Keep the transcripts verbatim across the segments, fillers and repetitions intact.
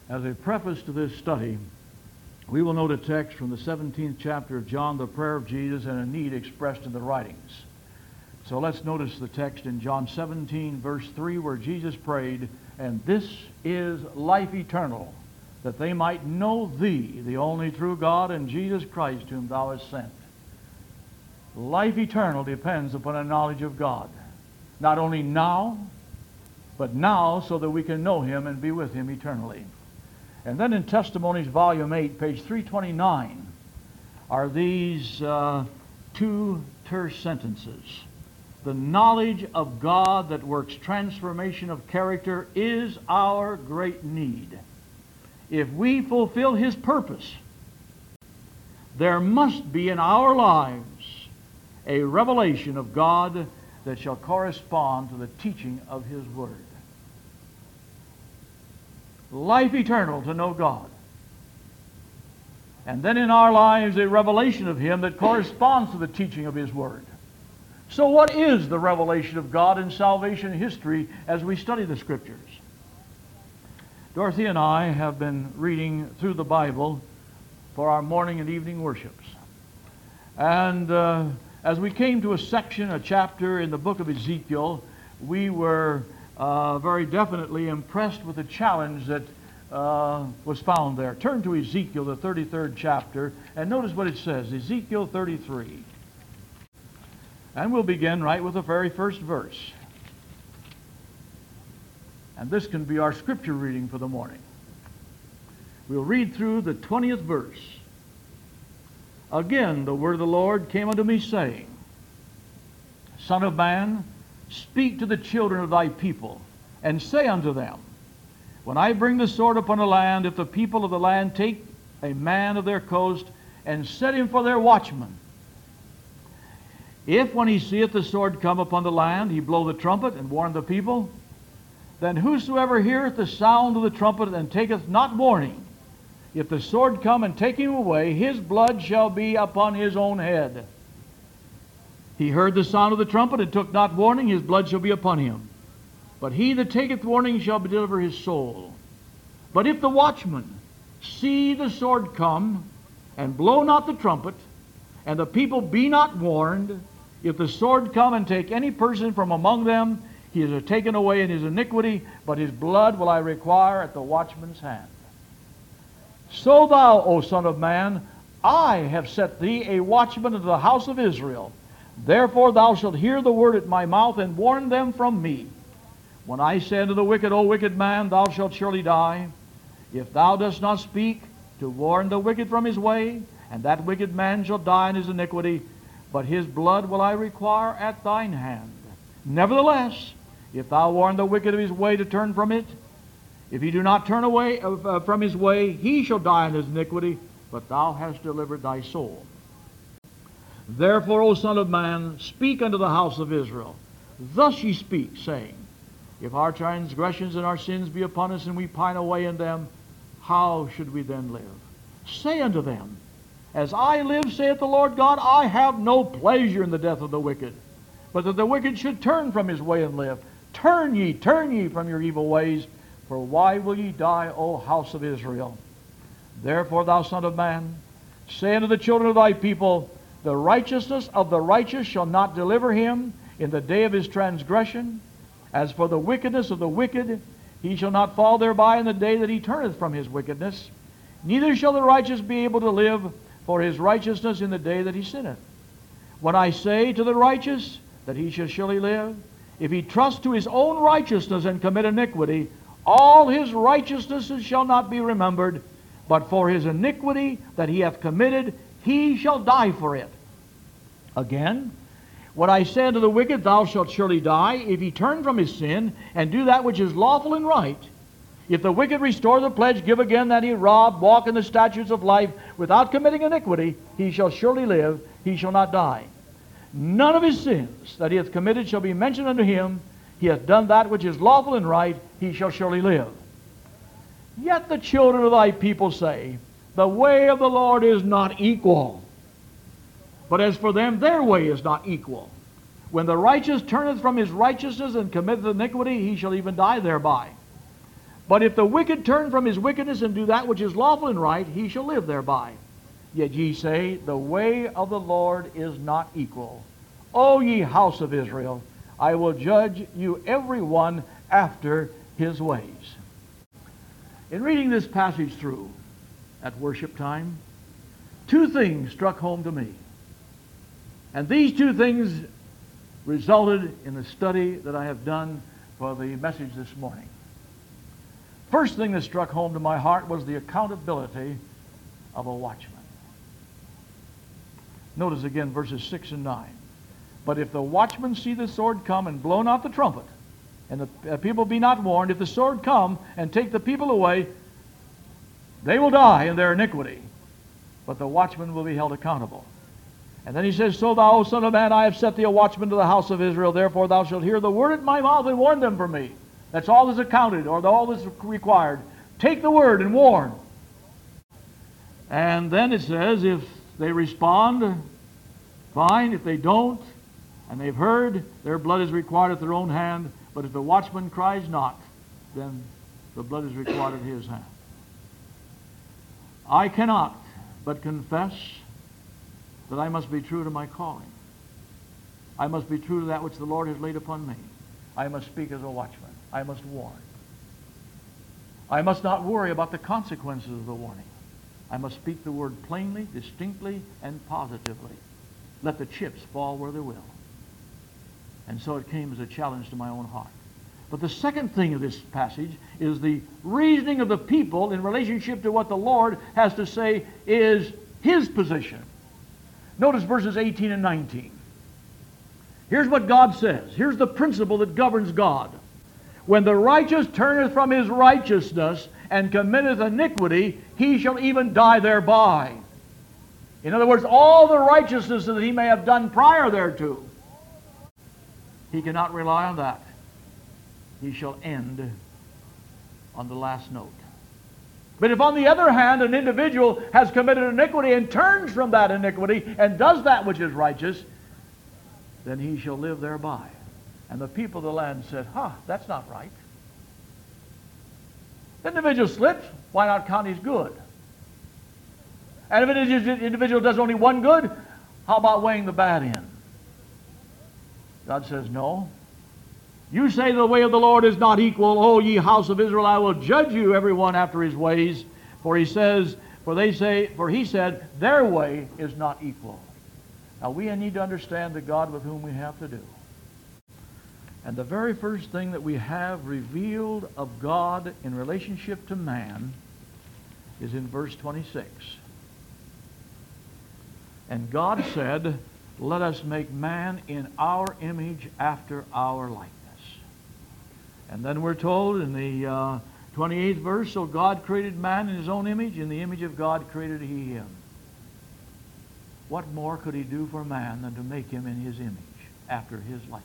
As a preface to this study, we will note a text from the seventeenth chapter of John, the prayer of Jesus, and a need expressed in the writings. So let's notice the text in John seventeen, verse three, where Jesus prayed, "And this is life eternal, that they might know Thee, the only true God, and Jesus Christ, whom Thou hast sent." Life eternal depends upon a knowledge of God, not only now, but now so that we can know Him and be with Him eternally. And then in Testimonies, Volume eight, page three twenty-nine, are these uh, two terse sentences. The knowledge of God that works transformation of character is our great need. If we fulfill His purpose, there must be in our lives a revelation of God that shall correspond to the teaching of His Word. Life eternal to know God. And then in our lives a revelation of Him that corresponds to the teaching of His Word. So what is the revelation of God in salvation history as we study the Scriptures? Dorothy and I have been reading through the Bible for our morning and evening worships. And uh, as we came to a section, a chapter in the book of Ezekiel, we were uh, very definitely impressed with the challenge that uh, was found there. Turn to Ezekiel, the thirty-third chapter, and notice what it says, Ezekiel thirty-three. And we'll begin right with the very first verse. And this can be our scripture reading for the morning. We'll read through the twentieth verse. "Again the word of the Lord came unto me, saying, Son of man, speak to the children of thy people, and say unto them, When I bring the sword upon the land, if the people of the land take a man of their coast, and set him for their watchman, if when he seeth the sword come upon the land, he blow the trumpet, and warn the people, then whosoever heareth the sound of the trumpet, and taketh not warning, if the sword come and take him away, his blood shall be upon his own head. He heard the sound of the trumpet, and took not warning, his blood shall be upon him. But he that taketh warning shall deliver his soul. But if the watchman see the sword come, and blow not the trumpet, and the people be not warned, if the sword come and take any person from among them, he is taken away in his iniquity, but his blood will I require at the watchman's hand. So thou, O Son of man, I have set thee a watchman unto the house of Israel. Therefore thou shalt hear the word at my mouth, and warn them from me. When I say unto the wicked, O wicked man, thou shalt surely die. If thou dost not speak to warn the wicked from his way, and that wicked man shall die in his iniquity, but his blood will I require at thine hand. Nevertheless, if thou warn the wicked of his way to turn from it, if he do not turn away uh, from his way, he shall die in his iniquity, but thou hast delivered thy soul. Therefore, O Son of man, speak unto the house of Israel. Thus ye speak, saying, If our transgressions and our sins be upon us, and we pine away in them, how should we then live? Say unto them, As I live, saith the Lord God, I have no pleasure in the death of the wicked, but that the wicked should turn from his way and live. Turn ye, turn ye from your evil ways, for why will ye die, O house of Israel? Therefore, thou Son of man, say unto the children of thy people, The righteousness of the righteous shall not deliver him in the day of his transgression. As for the wickedness of the wicked, he shall not fall thereby in the day that he turneth from his wickedness. Neither shall the righteous be able to live for his righteousness in the day that he sinneth. When I say to the righteous that he shall surely live, if he trust to his own righteousness and commit iniquity, all his righteousnesses shall not be remembered, but for his iniquity that he hath committed, he shall die for it. Again, when I say unto the wicked, Thou shalt surely die, if he turn from his sin, and do that which is lawful and right, if the wicked restore the pledge, give again that he robbed, walk in the statutes of life, without committing iniquity, he shall surely live, he shall not die. None of his sins that he hath committed shall be mentioned unto him. He hath done that which is lawful and right, he shall surely live. Yet the children of thy people say, The way of the Lord is not equal. But as for them, their way is not equal. When the righteous turneth from his righteousness and committeth iniquity, he shall even die thereby. But if the wicked turn from his wickedness and do that which is lawful and right, he shall live thereby. Yet ye say, the way of the Lord is not equal. O ye house of Israel, I will judge you every one after his ways. In reading this passage through at worship time, two things struck home to me. And these two things resulted in the study that I have done for the message this morning. First thing that struck home to my heart was the accountability of a watchman. Notice again verses six and nine. But if the watchman see the sword come and blow not the trumpet, and the people be not warned, if the sword come and take the people away, they will die in their iniquity, but the watchman will be held accountable. And then he says, So thou, O son of man, I have set thee a watchman to the house of Israel, therefore thou shalt hear the word at my mouth and warn them for me. That's all that's accounted, or all that's required. Take the word and warn. And then it says, if they respond, fine. If they don't, and they've heard, their blood is required at their own hand. But if the watchman cries not, then the blood is required at his hand. I cannot but confess that I must be true to my calling. I must be true to that which the Lord has laid upon me. I must speak as a watchman. I must warn. I must not worry about the consequences of the warning. I must speak the word plainly, distinctly, and positively. Let the chips fall where they will. And so it came as a challenge to my own heart. But the second thing of this passage is the reasoning of the people in relationship to what the Lord has to say is his position. Notice verses eighteen and nineteen. Here's what God says. Here's the principle that governs God. When the righteous turneth from his righteousness and committeth iniquity, he shall even die thereby. In other words, all the righteousness that he may have done prior thereto, he cannot rely on that. He shall end on the last note. But if on the other hand an individual has committed iniquity and turns from that iniquity and does that which is righteous, then he shall live thereby. And the people of the land said, huh, that's not right. The individual slips, why not count his good? And if an individual does only one good, how about weighing the bad in? God says, no. You say the way of the Lord is not equal. O ye house of Israel, I will judge you every one after his ways. For he says, for they say, for he said, their way is not equal. Now we need to understand the God with whom we have to do. And the very first thing that we have revealed of God in relationship to man is in verse twenty-six. And God said, let us make man in our image after our likeness. And then we're told in the uh, twenty-eighth verse, so God created man in his own image, in the image of God created he him. What more could he do for man than to make him in his image after his likeness?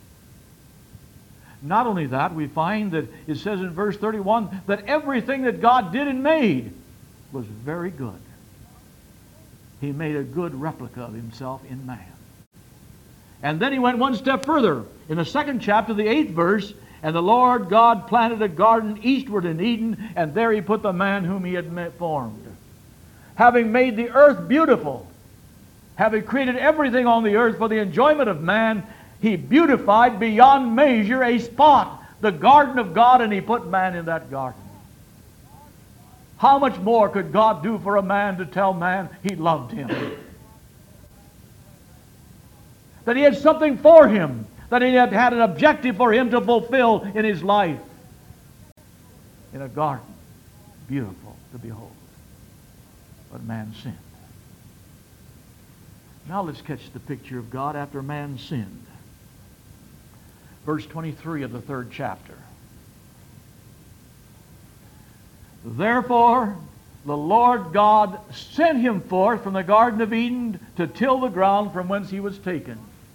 Not only that, we find that it says in verse thirty-one that everything that God did and made was very good. He made a good replica of himself in man. And then he went one step further. In the second chapter, the eighth verse, and the Lord God planted a garden eastward in Eden, and there he put the man whom he had formed. Having made the earth beautiful, having created everything on the earth for the enjoyment of man, he beautified beyond measure a spot, the garden of God, and he put man in that garden. How much more could God do for a man to tell man he loved him? That he had something for him, that he had had an objective for him to fulfill in his life. In a garden, beautiful to behold. But man sinned. Now let's catch the picture of God after man sinned. Verse twenty-three of the third chapter. Therefore, the Lord God sent him forth from the Garden of Eden to till the ground from whence he was taken.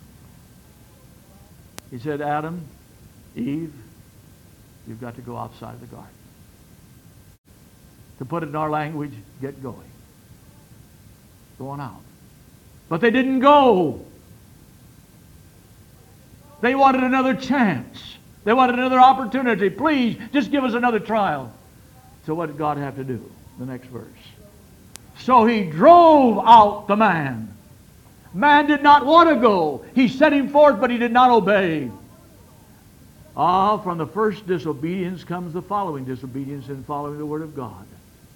He said, Adam, Eve, you've got to go outside the garden. To put it in our language, get going. Go on out. But they didn't go. They wanted another chance. They wanted another opportunity. Please, just give us another trial. So what did God have to do? The next verse. So he drove out the man. Man did not want to go. He sent him forth, but he did not obey. Ah, from the first disobedience comes the following disobedience in following the Word of God.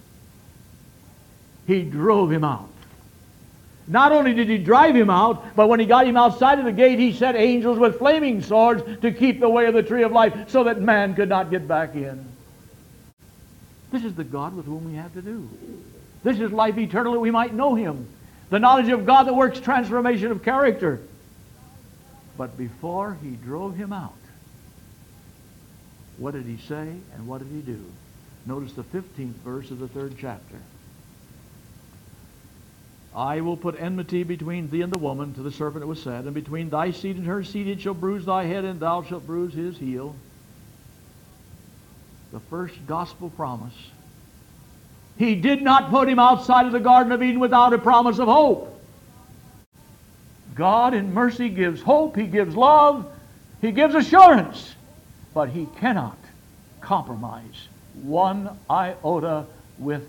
He drove him out. Not only did he drive him out, but when he got him outside of the gate, he set angels with flaming swords to keep the way of the tree of life so that man could not get back in. This is the God with whom we have to do. This is life eternal that we might know Him. The knowledge of God that works transformation of character. But before he drove him out, what did he say and what did he do? Notice the fifteenth verse of the third chapter. I will put enmity between thee and the woman, to the serpent it was said, and between thy seed and her seed it shall bruise thy head, and thou shalt bruise his heel. The first gospel promise. He did not put him outside of the Garden of Eden without a promise of hope. God in mercy gives hope, He gives love, He gives assurance, but He cannot compromise one iota with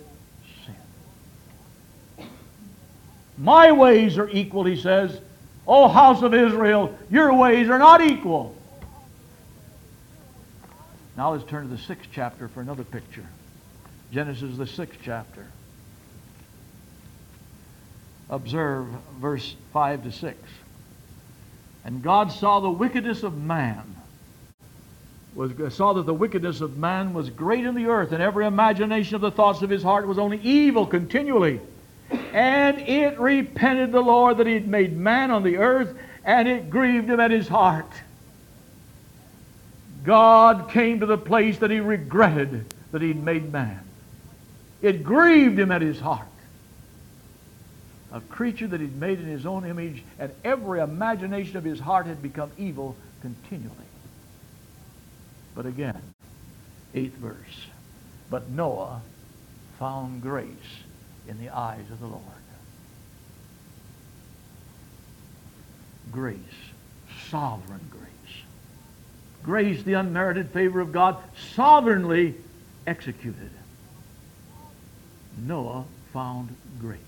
sin. My ways are equal, He says. O house of Israel, your ways are not equal. Now let's turn to the sixth chapter for another picture. Genesis, the sixth chapter. Observe verse five to six. And God saw the wickedness of man, was, saw that the wickedness of man was great in the earth, and every imagination of the thoughts of his heart was only evil continually. And it repented the Lord that He had made man on the earth, and it grieved Him at His heart. God came to the place that He regretted that He'd made man. It grieved Him at His heart. A creature that He'd made in His own image, and every imagination of His heart had become evil continually. But again, eighth verse. But Noah found grace in the eyes of the Lord. Grace. Sovereign grace. Grace, the unmerited favor of God, sovereignly executed. Noah found grace.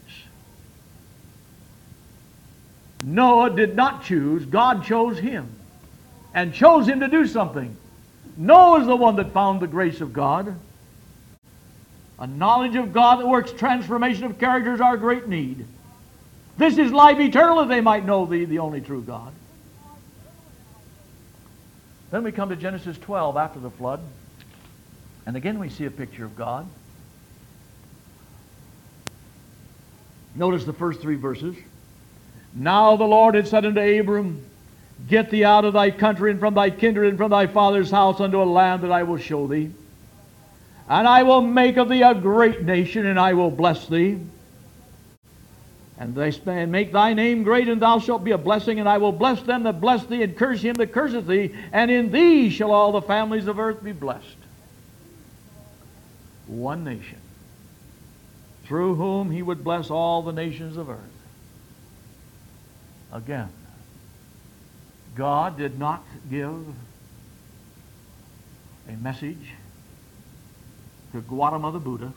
Noah did not choose. God chose him and chose him to do something. Noah is the one that found the grace of God. A knowledge of God that works transformation of character is our great need. This is life eternal, that they might know Thee, the only true God. Then we come to Genesis twelve after the flood. And again we see a picture of God. Notice the first three verses. Now the Lord had said unto Abram, Get thee out of thy country and from thy kindred and from thy father's house unto a land that I will show thee. And I will make of thee a great nation, and I will bless thee. And they and make thy name great, and thou shalt be a blessing, and I will bless them that bless thee, and curse him that curseth thee, and in thee shall all the families of earth be blessed. One nation, through whom He would bless all the nations of earth. Again, God did not give a message to Gautama the Buddha.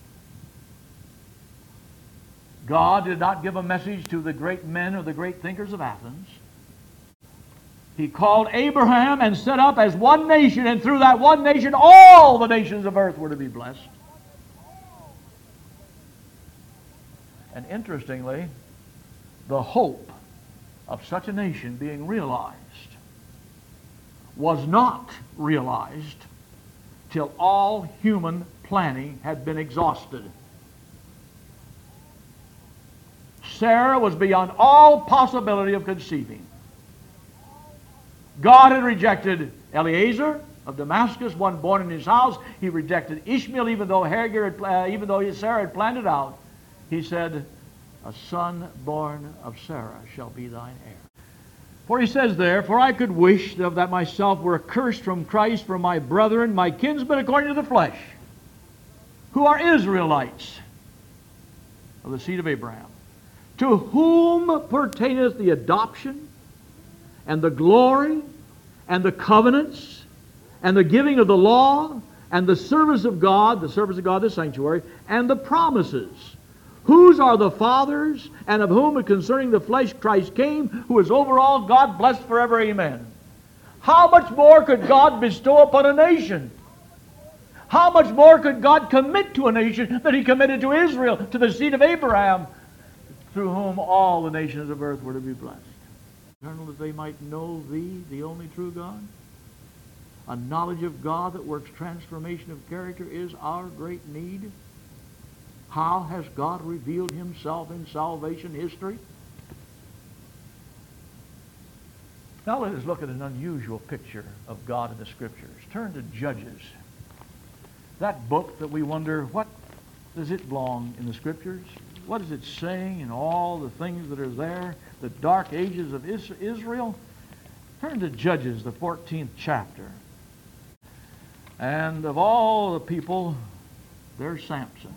God did not give a message to the great men or the great thinkers of Athens. He called Abraham and set up as one nation, and through that one nation all the nations of earth were to be blessed. And interestingly, the hope of such a nation being realized was not realized till all human planning had been exhausted. Sarah was beyond all possibility of conceiving. God had rejected Eliezer of Damascus, one born in his house. He rejected Ishmael, even though Hagar, had, uh, even though Sarah had planned it out. He said, a son born of Sarah shall be thine heir. For he says there, For I could wish that myself were accursed from Christ for my brethren, my kinsmen according to the flesh, who are Israelites of the seed of Abraham, to whom pertaineth the adoption and the glory and the covenants and the giving of the law, and the service of God, the service of God, the sanctuary, and the promises. Whose are the fathers, and of whom concerning the flesh Christ came, who is over all, God blessed forever, amen. How much more could God bestow upon a nation? How much more could God commit to a nation than He committed to Israel, to the seed of Abraham, through whom all the nations of earth were to be blessed? Eternal, that they might know Thee, the only true God. A knowledge of God that works transformation of character is our great need. How has God revealed Himself in salvation history? Now let us look at an unusual picture of God in the Scriptures. Turn to Judges. That book that we wonder, what does it belong in the Scriptures? What is it saying in all the things that are there? The dark ages of Israel? Turn to Judges, the fourteenth chapter. And of all the people, there's Samson.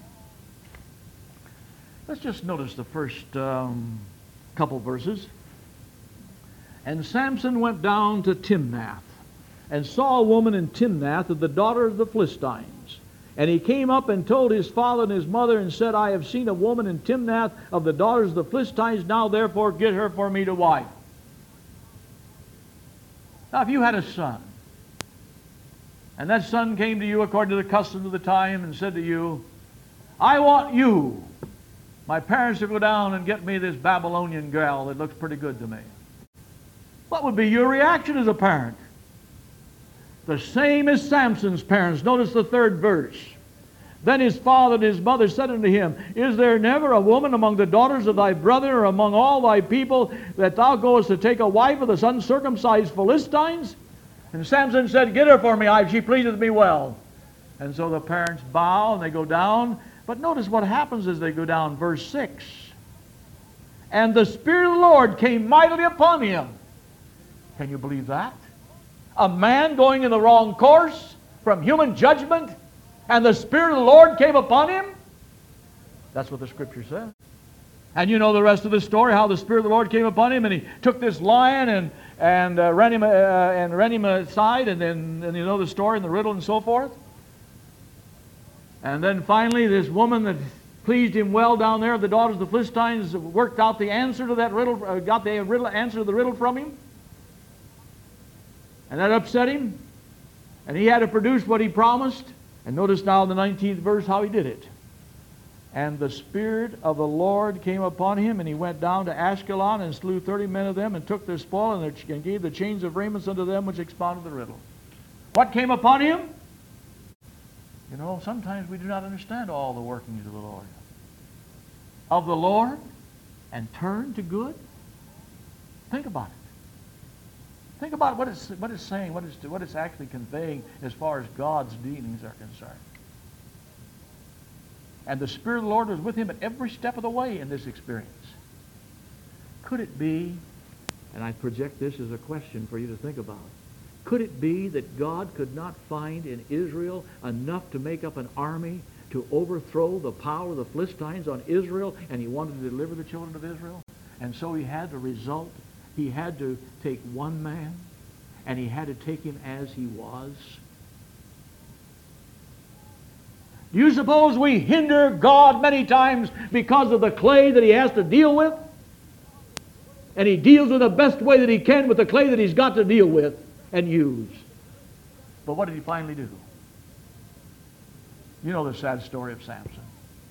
Let's just notice the first um, couple verses. And Samson went down to Timnath, and saw a woman in Timnath of the daughter of the Philistines. And he came up and told his father and his mother, and said, I have seen a woman in Timnath of the daughters of the Philistines. Now therefore get her for me to wife. Now if you had a son, and that son came to you according to the custom of the time and said to you, I want you, my parents, to go down and get me this Babylonian girl that looks pretty good to me. What would be your reaction as a parent? The same as Samson's parents. Notice the third verse. Then his father and his mother said unto him, Is there never a woman among the daughters of thy brother, or among all thy people, that thou goest to take a wife of the uncircumcised Philistines? And Samson said, Get her for me, if she pleaseth me well. And so the parents bow and they go down. But notice what happens as they go down. Verse six. And the Spirit of the Lord came mightily upon him. Can you believe that? A man going in the wrong course from human judgment, and the Spirit of the Lord came upon him? That's what the Scripture says. And you know the rest of the story, how the Spirit of the Lord came upon him, and he took this lion and, and, uh, ran, him, uh, and ran him aside, and then and you know the story and the riddle and so forth. And then finally this woman that pleased him well down there, the daughters of the Philistines, worked out the answer to that riddle, uh, got the riddle, answer to the riddle from him. And that upset him. And he had to produce what he promised. And notice now in the nineteenth verse how he did it. And the Spirit of the Lord came upon him, and he went down to Ashkelon and slew thirty men of them, and took their spoil, and, their, and gave the chains of raiments unto them which expounded the riddle. What came upon him? You know, sometimes we do not understand all the workings of the Lord. Of the Lord, and turn to good? Think about it. Think about what it's, what it's saying, what it's, what it's actually conveying as far as God's dealings are concerned. And the Spirit of the Lord was with him at every step of the way in this experience. Could it be, and I project this as a question for you to think about, could it be that God could not find in Israel enough to make up an army to overthrow the power of the Philistines on Israel, and he wanted to deliver the children of Israel? And so he had to result He had to take one man, and he had to take him as he was. Do you suppose we hinder God many times because of the clay that he has to deal with? And he deals in the best way that he can with the clay that he's got to deal with and use. But what did he finally do? You know the sad story of Samson.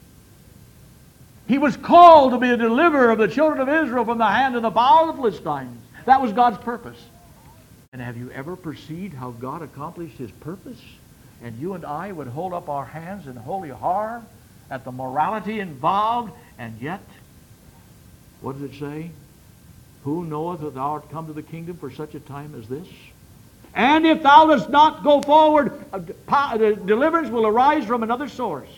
He was called to be a deliverer of the children of Israel from the hand of the power of the Philistines. That was God's purpose. And have you ever perceived how God accomplished his purpose? And you and I would hold up our hands in holy horror at the morality involved, and yet, what does it say? Who knoweth that thou art come to the kingdom for such a time as this? And if thou dost not go forward, deliverance will arise from another source.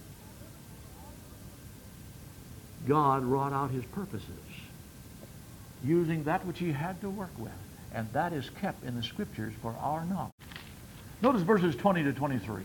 God wrought out his purposes using that which he had to work with. And that is kept in the Scriptures for our knowledge. Notice verses twenty to twenty-three.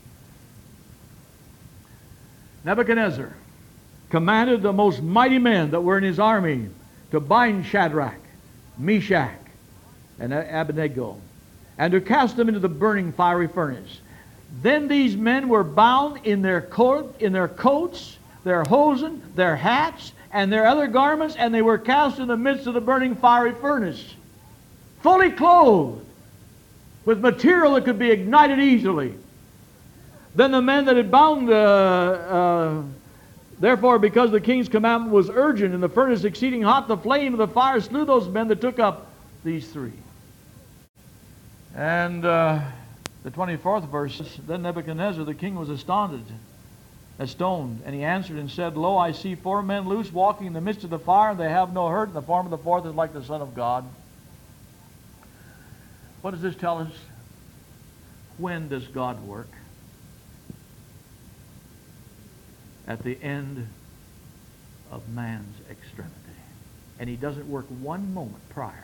Nebuchadnezzar commanded the most mighty men that were in his army to bind Shadrach, Meshach, and Abednego, and to cast them into the burning fiery furnace. Then these men were bound in their coat, in their coats, their hosen, their hats, and their other garments, and they were cast in the midst of the burning fiery furnace, fully clothed with material that could be ignited easily. Then the men that had bound, uh, uh, therefore, because the king's commandment was urgent, and the furnace exceeding hot, the flame of the fire slew those men that took up these three. And uh, the twenty-fourth verse, then Nebuchadnezzar the king was astounded, astoned, and he answered and said, Lo, I see four men loose walking in the midst of the fire, and they have no hurt, and the form of the fourth is like the Son of God. What does this tell us? When does God work? At the end of man's extremity. And he doesn't work one moment prior.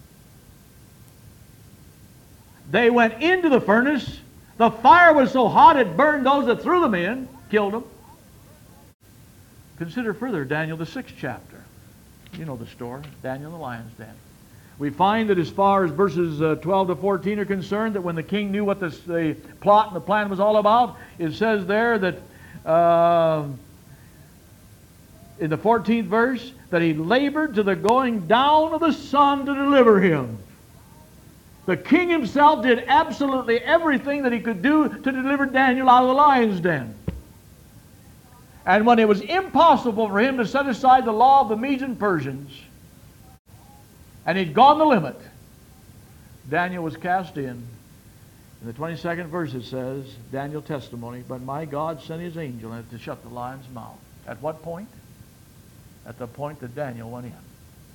They went into the furnace. The fire was so hot it burned those that threw them in, killed them. Consider further Daniel, the sixth chapter. You know the story, Daniel in the lion's den. We find that as far as verses uh, twelve to fourteen are concerned, that when the king knew what this, the plot and the plan was all about, it says there that uh, in the fourteenth verse, that he labored to the going down of the sun to deliver him. The king himself did absolutely everything that he could do to deliver Daniel out of the lion's den. And when it was impossible for him to set aside the law of the Medes and Persians, and he'd gone the limit, Daniel was cast in. In the twenty-second verse it says, Daniel testimony, but my God sent his angel to shut the lion's mouth. At what point? At the point that Daniel went in.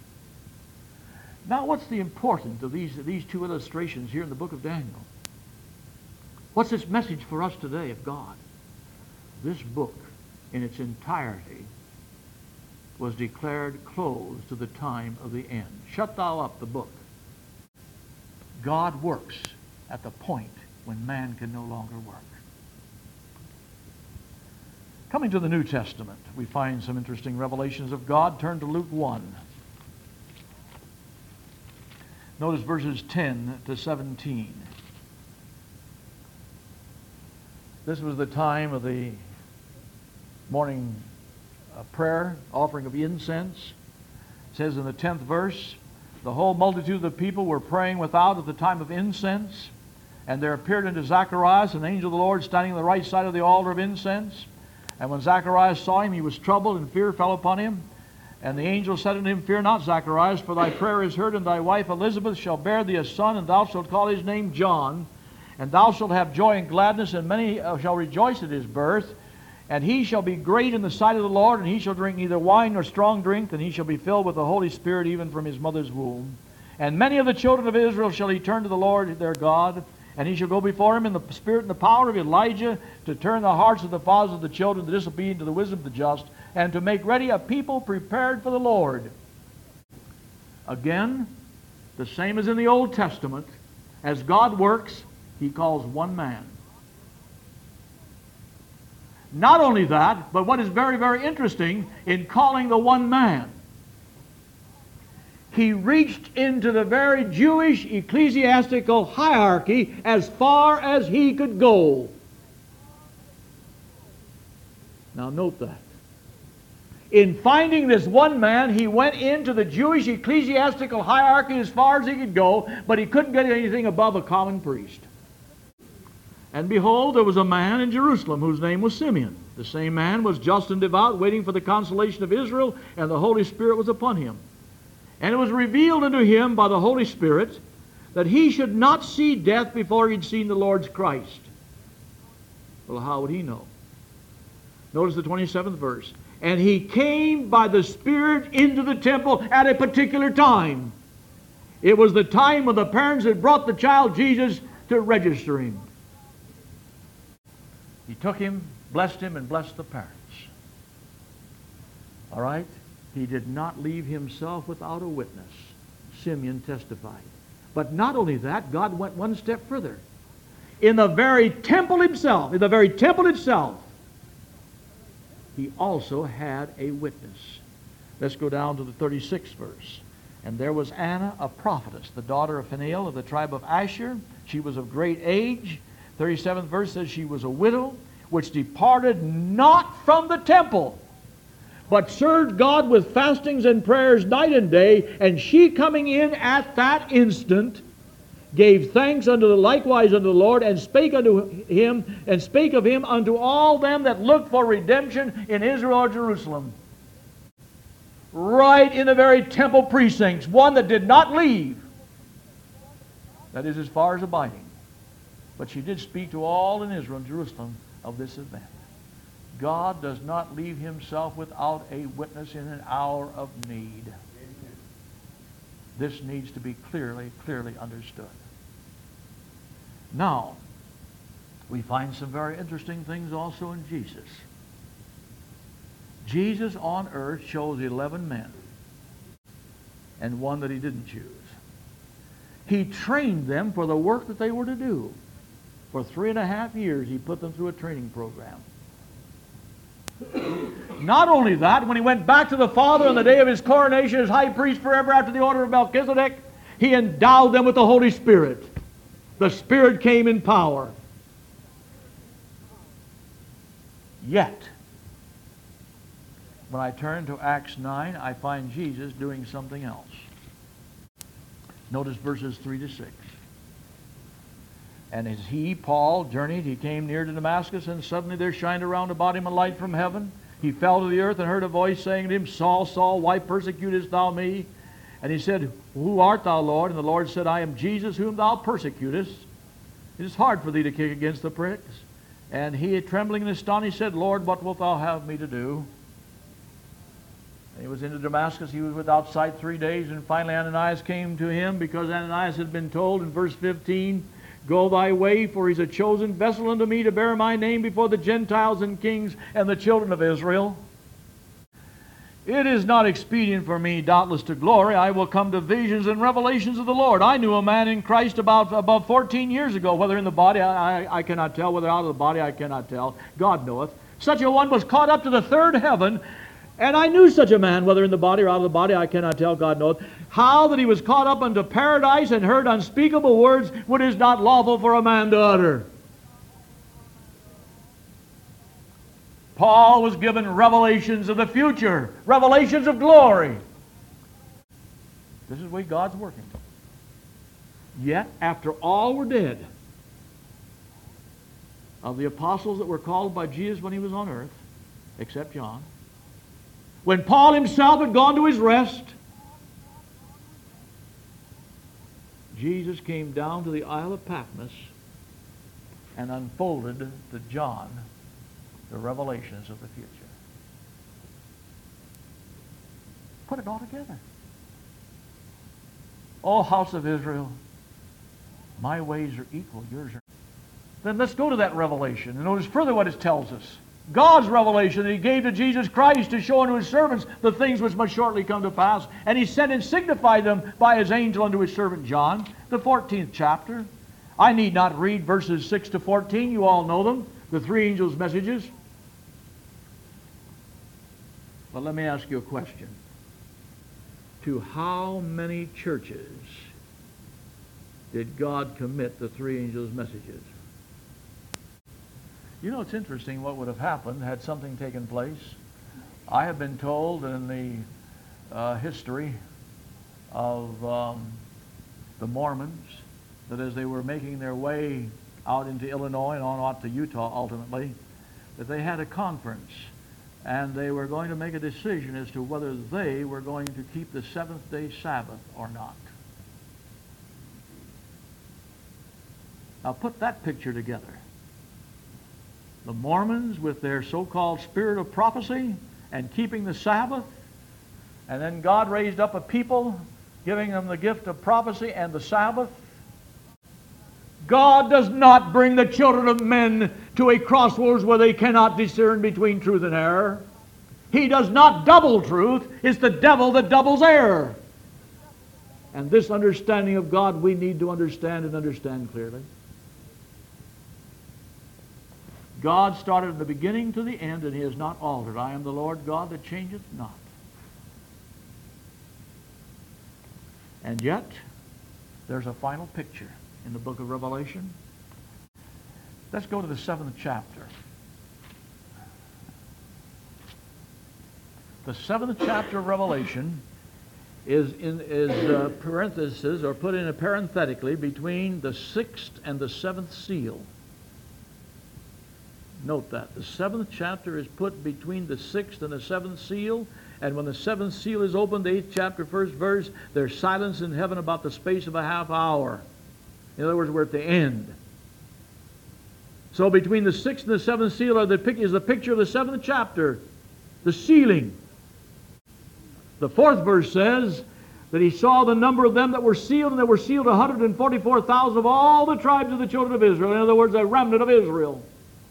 Now, what's the importance of these, these two illustrations here in the book of Daniel? What's this message for us today of God? This book, in its entirety, was declared closed to the time of the end. Shut thou up the book. God works at the point when man can no longer work. Coming to the New Testament, we find some interesting revelations of God. Turn to Luke one. Notice verses ten to seventeen. This was the time of the morning uh, prayer, offering of incense. It says in the tenth verse, the whole multitude of the people were praying without at the time of incense, and there appeared unto Zacharias an angel of the Lord standing on the right side of the altar of incense. And when Zacharias saw him, he was troubled, and fear fell upon him. And the angel said unto him, Fear not, Zacharias, for thy prayer is heard, and thy wife Elizabeth shall bear thee a son, and thou shalt call his name John. And thou shalt have joy and gladness, and many shall rejoice at his birth. And he shall be great in the sight of the Lord, and he shall drink neither wine nor strong drink, and he shall be filled with the Holy Spirit even from his mother's womb. And many of the children of Israel shall he turn to the Lord their God, and he shall go before him in the spirit and the power of Elijah, to turn the hearts of the fathers of the children, the disobedient to the wisdom of the just, and to make ready a people prepared for the Lord. Again, the same as in the Old Testament, as God works, he calls one man. Not only that, but what is very, very interesting in calling the one man, he reached into the very Jewish ecclesiastical hierarchy as far as he could go. Now note that. In finding this one man, he went into the Jewish ecclesiastical hierarchy as far as he could go, but he couldn't get anything above a common priest. And behold, there was a man in Jerusalem whose name was Simeon. The same man was just and devout, waiting for the consolation of Israel, and the Holy Spirit was upon him. And it was revealed unto him by the Holy Spirit that he should not see death before he'd seen the Lord's Christ. Well, how would he know? Notice the twenty-seventh verse. And he came by the Spirit into the temple at a particular time. It was the time when the parents had brought the child Jesus to register him. He took him, blessed him, and blessed the parents. All right? He did not leave himself without a witness. Simeon testified. But not only that, God went one step further. In the very temple himself, in the very temple itself, he also had a witness. Let's go down to the thirty-sixth verse. And there was Anna, a prophetess, the daughter of Phanuel of the tribe of Asher. She was of great age. thirty-seventh verse says she was a widow, which departed not from the temple, but served God with fastings and prayers night and day. And she coming in at that instant gave thanks unto the likewise unto the Lord, and spake unto him, and spake of him unto all them that looked for redemption in Israel or Jerusalem. Right in the very temple precincts, one that did not leave. That is as far as abiding. But she did speak to all in Israel and Jerusalem of this event. God does not leave himself without a witness in an hour of need. This needs to be clearly, clearly understood. Now, we find some very interesting things also in Jesus. Jesus on earth chose eleven men and one that he didn't choose. He trained them for the work that they were to do. For three and a half years he put them through a training program. Not only that, when he went back to the Father on the day of his coronation as high priest forever after the order of Melchizedek, he endowed them with the Holy Spirit. The Spirit came in power. Yet, when I turn to Acts nine, I find Jesus doing something else. Notice verses three to six. And as he, Paul, journeyed, he came near to Damascus, and suddenly there shined around about him a light from heaven. He fell to the earth and heard a voice saying to him, Saul, Saul, why persecutest thou me? And he said, Who art thou, Lord? And the Lord said, I am Jesus whom thou persecutest. It is hard for thee to kick against the pricks. And he, trembling and astonished, said, Lord, what wilt thou have me to do? And he was into Damascus. He was without sight three days. And finally Ananias came to him, because Ananias had been told in verse fifteen, Go thy way, for he's a chosen vessel unto me to bear my name before the Gentiles and kings and the children of Israel. It is not expedient for me, doubtless, to glory. I will come to visions and revelations of the Lord. I knew a man in Christ about above fourteen years ago, whether in the body, I, I, I cannot tell, whether out of the body, I cannot tell. God knoweth. Such a one was caught up to the third heaven, and I knew such a man, whether in the body or out of the body, I cannot tell, God knoweth, how that he was caught up unto paradise and heard unspeakable words which is not lawful for a man to utter. Paul was given revelations of the future, revelations of glory. This is the way God's working. Yet, after all were dead, of the apostles that were called by Jesus when he was on earth, except John, when Paul himself had gone to his rest, Jesus came down to the Isle of Patmos and unfolded to John the revelations of the future. Put it all together. O house of Israel, my ways are equal, yours are. Then let's go to that revelation and notice further what it tells us. God's revelation that he gave to Jesus Christ to show unto his servants the things which must shortly come to pass. And he sent and signified them by his angel unto his servant John, the fourteenth chapter. I need not read verses six to fourteen. You all know them, the three angels' messages. But let me ask you a question. To how many churches did God commit the three angels' messages? You know, it's interesting what would have happened had something taken place. I have been told in the uh, history of um, the Mormons that as they were making their way out into Illinois and on out to Utah ultimately, that they had a conference and they were going to make a decision as to whether they were going to keep the seventh day Sabbath or not. Now put that picture together. The Mormons with their so-called spirit of prophecy and keeping the Sabbath, and then God raised up a people giving them the gift of prophecy and the Sabbath. God does not bring the children of men to a crossroads where they cannot discern between truth and error. He does not double truth. It's the devil that doubles error. And this understanding of God we need to understand and understand clearly. God started at the beginning to the end, and he has not altered. I am the Lord God that changeth not. And yet, there's a final picture in the book of Revelation. Let's go to the seventh chapter. The seventh chapter of Revelation is in is uh, parenthesis, or put in a parenthetically, between the sixth and the seventh seal. Note that. The seventh chapter is put between the sixth and the seventh seal, and when the seventh seal is opened, the eighth chapter, first verse, there's silence in heaven about the space of a half hour. In other words, we're at the end. So between the sixth and the seventh seal are the, is the picture of the seventh chapter, the sealing. The fourth verse says that he saw the number of them that were sealed, and there were sealed one hundred forty-four thousand of all the tribes of the children of Israel. In other words, a remnant of Israel.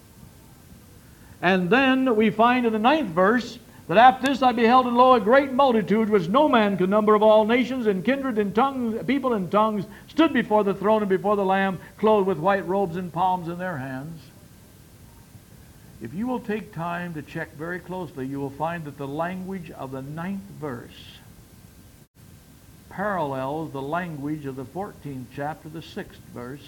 And then we find in the ninth verse that after this I beheld, and lo, a great multitude, which no man could number, of all nations and kindred and tongues, people and tongues, stood before the throne and before the Lamb, clothed with white robes and palms in their hands. If you will take time to check very closely, you will find that the language of the ninth verse parallels the language of the fourteenth chapter, the sixth verse.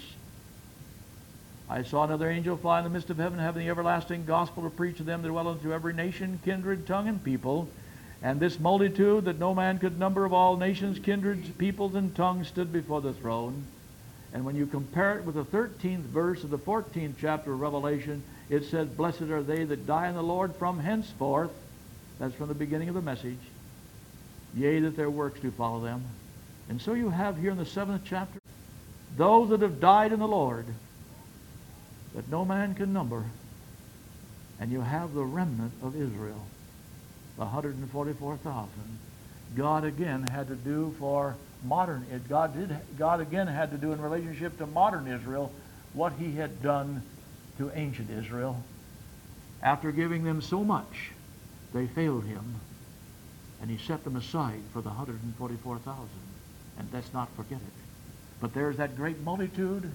I saw another angel fly in the midst of heaven, having the everlasting gospel to preach to them that dwell unto every nation, kindred, tongue, and people. And this multitude that no man could number, of all nations, kindreds, peoples, and tongues, stood before the throne. And when you compare it with the thirteenth verse of the fourteenth chapter of Revelation, it says, blessed are they that die in the Lord from henceforth. That's from the beginning of the message. Yea, that their works do follow them. And so you have here in the seventh chapter, those that have died in the Lord, that no man can number. And you have the remnant of Israel, the one hundred forty-four thousand. God again had to do for modern, God did, God again had to do in relationship to modern Israel what he had done to ancient Israel. After giving them so much, they failed him, and he set them aside for the one hundred forty-four thousand. And let's not forget it. But there's that great multitude.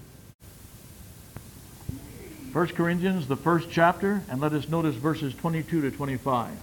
First Corinthians, the first chapter, and let us notice verses twenty-two to twenty-five.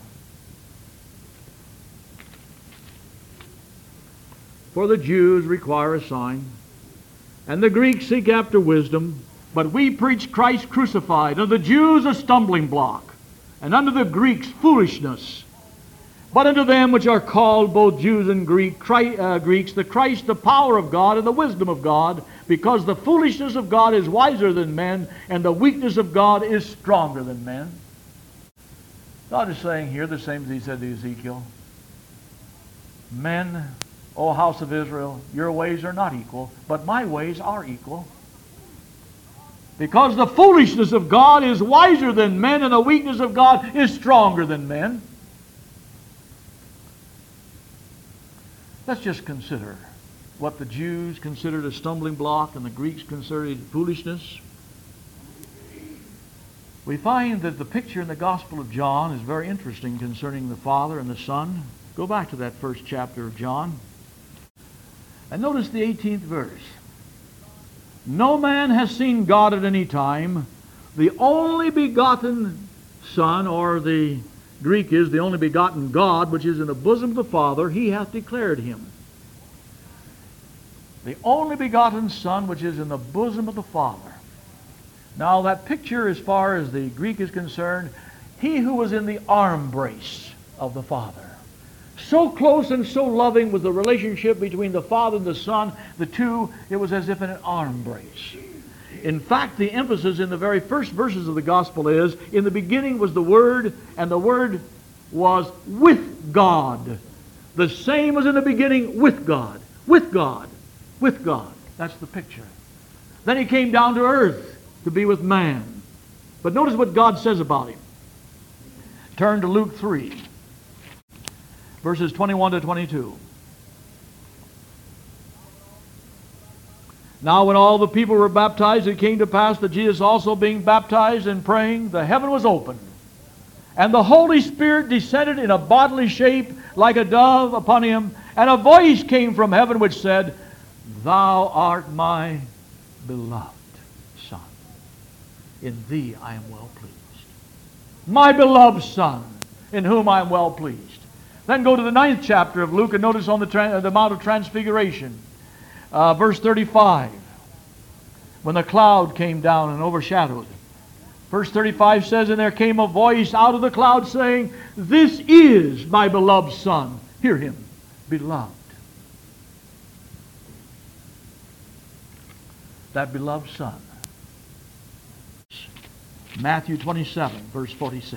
For the Jews require a sign, and the Greeks seek after wisdom, but we preach Christ crucified, unto the Jews a stumbling block, and unto the Greeks foolishness. But unto them which are called, both Jews and Greek, Christ, uh, Greeks, the Christ, the power of God, and the wisdom of God, because the foolishness of God is wiser than men, and the weakness of God is stronger than men. God is saying here the same as he said to Ezekiel. Men, O house of Israel, your ways are not equal, but my ways are equal. Because the foolishness of God is wiser than men, and the weakness of God is stronger than men. Let's just consider what the Jews considered a stumbling block and the Greeks considered foolishness. We find that the picture in the Gospel of John is very interesting concerning the Father and the Son. Go back to that first chapter of John. And notice the eighteenth verse. No man has seen God at any time. The only begotten Son, or the Greek is the only begotten God, which is in the bosom of the Father, he hath declared him. The only begotten Son, which is in the bosom of the Father. Now that picture, as far as the Greek is concerned, he who was in the arm brace of the Father. So close and so loving was the relationship between the Father and the Son, the two, it was as if in an arm brace. In fact, the emphasis in the very first verses of the Gospel is, in the beginning was the Word, and the Word was with God. The same was in the beginning with God. With God. With God. That's the picture. Then he came down to earth to be with man. But notice what God says about him. Turn to Luke three. Verses twenty-one to twenty-two. Now when all the people were baptized, it came to pass that Jesus also being baptized and praying, the heaven was opened, and the Holy Spirit descended in a bodily shape like a dove upon him, and a voice came from heaven which said, Thou art my beloved Son. In thee I am well pleased. My beloved Son, in whom I am well pleased. Then go to the ninth chapter of Luke and notice on the, tra- the Mount of Transfiguration. Uh, verse thirty-five. When the cloud came down and overshadowed. Verse thirty-five says, and there came a voice out of the cloud saying, this is my beloved Son. Hear him, beloved. That beloved Son. Matthew twenty-seven, verse forty-six.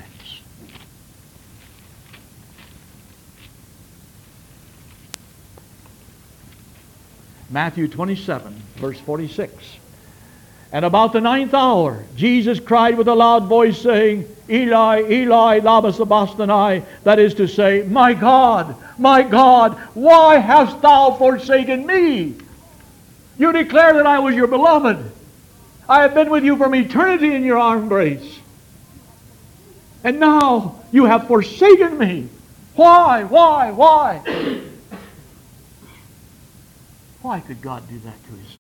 Matthew twenty-seven, verse forty-six. And about the ninth hour, Jesus cried with a loud voice, saying, Eli, Eli, lama sabachthani, that is to say, my God, my God, why hast thou forsaken me? You declare that I was your beloved. I have been with you from eternity in your arm embrace. And now you have forsaken me. Why, why, why? Why could God do that to his